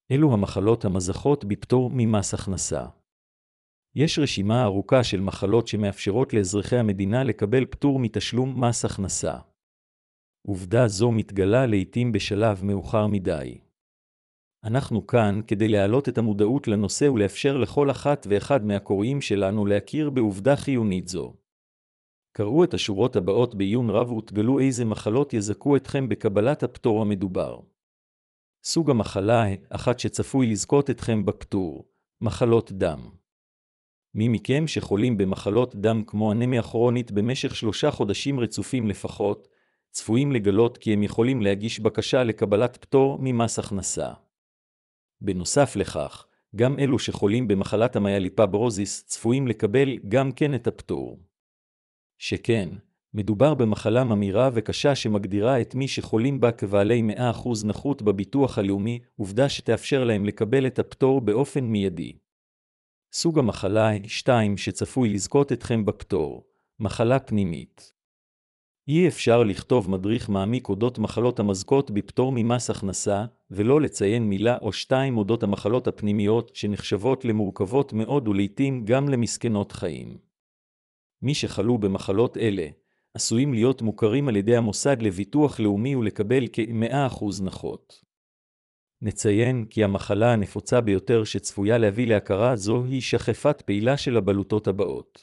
אלו המחלות המזכות בפטור ממס הכנסה. יש רשימה ארוכה של מחלות שמאפשרות לאזרחי המדינה לקבל פטור מתשלום מס הכנסה. עובדה זו מתגלה לעתים בשלב מאוחר מדי. אנחנו כאן כדי להעלות את המודעות לנושא ולאפשר לכל אחת ואחד מהקוראים שלנו להכיר בעובדה חיונית זו. קראו את השורות הבאות בעיון רב ותגלו איזה מחלות יזכו אתכם בקבלת הפטור המדובר. סוג המחלה אחת שצפוי לזכות אתכם בפטור, מחלות דם. מי מכם שחולים במחלות דם כמו אנמיה כרונית במשך 3 חודשים רצופים לפחות, צפויים לגלות כי הם יכולים להגיש בקשה לקבלת פטור ממס הכנסה. בנוסף לכך, גם אלו שחולים במחלת המיאליפיברוזיס צפויים לקבל גם כן את הפטור. שכן, מדובר במחלה ממאירה וקשה שמגדירה את מי שחולים בה כבעלי 100% נכות בביטוח הלאומי, עובדה שתאפשר להם לקבל את הפטור באופן מיידי. סוג המחלה 2 שצפוי לזכות אתכם בפטור, מחלה פנימית. אי אפשר לכתוב מדריך מעמיק אודות מחלות המזכות בפטור ממס הכנסה, ולא לציין מילה או 2 אודות המחלות הפנימיות שנחשבות למורכבות מאוד ולעיתים גם למסכנות חיים. מי שחלו במחלות אלה, עשויים להיות מוכרים על ידי המוסד לביטוח לאומי ולקבל כ-100% נכות. נציין כי המחלה הנפוצה ביותר שצפויה להביא להכרה זו היא שחפת פעילה של הבלוטות הבאות.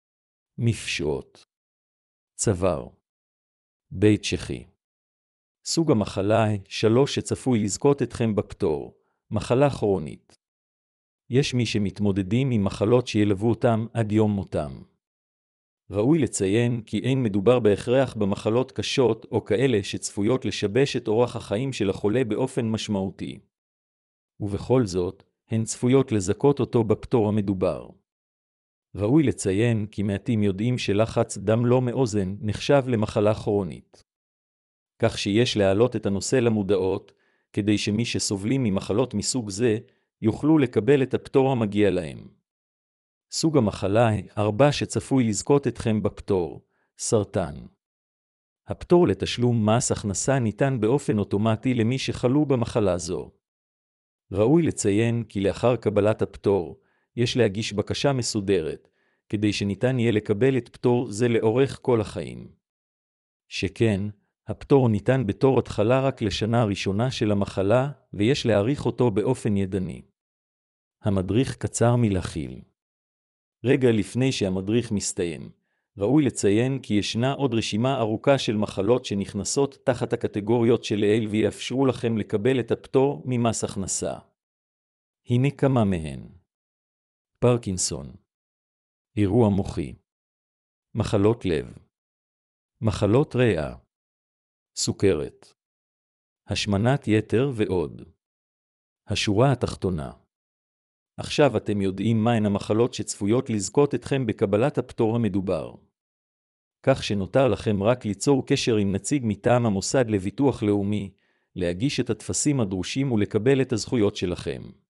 מפשעות. צוואר. בית שחי. סוג המחלה 3 שצפוי לזכות אתכם בפטור, מחלה כרונית. יש מי שמתמודדים עם מחלות שילוו אותם עד יום מותם. ראוי לציין כי אין מדובר בהכרח במחלות קשות או כאלה שצפויות לשבש את אורח החיים של החולה באופן משמעותי. ובכל זאת, הן צפויות לזכות אותו בפטור המדובר. ראוי לציין כי מעטים יודעים שלחץ דם לא מאוזן נחשב למחלה כרונית. כך שיש להעלות את הנושא למודעות, כדי שמי שסובלים ממחלות מסוג זה, יוכלו לקבל את הפטור המגיע להם. סוג המחלה 4 שצפוי לזכות אתכם בפטור, סרטן. הפטור לתשלום מס הכנסה ניתן באופן אוטומטי למי שחלו במחלה זו. ראוי לציין כי לאחר קבלת הפטור, יש להגיש בקשה מסודרת, כדי שניתן יהיה לקבל את פטור זה לאורך כל החיים. שכן, הפטור ניתן בתור התחלה רק לשנה הראשונה של המחלה, ויש להאריך אותו באופן ידני. המדריך קצר מלהכיל. רגע לפני שהמדריך מסתיים, ראוי לציין כי ישנה עוד רשימה ארוכה של מחלות שנכנסות תחת הקטגוריות שלעיל ויאפשרו לכם לקבל את הפטור ממס הכנסה. הנה כמה מהן. פרקינסון. אירוע מוחי. מחלות לב. מחלות ריאה. סוכרת. השמנת יתר ועוד. השורה התחתונה. עכשיו אתם יודעים מהן המחלות שצפויות לזכות אתכם בקבלת הפטור המדובר. כך שנותר לכם רק ליצור קשר עם נציג מטעם המוסד לביטוח לאומי, להגיש את הטפסים הדרושים ולקבל את הזכויות שלכם.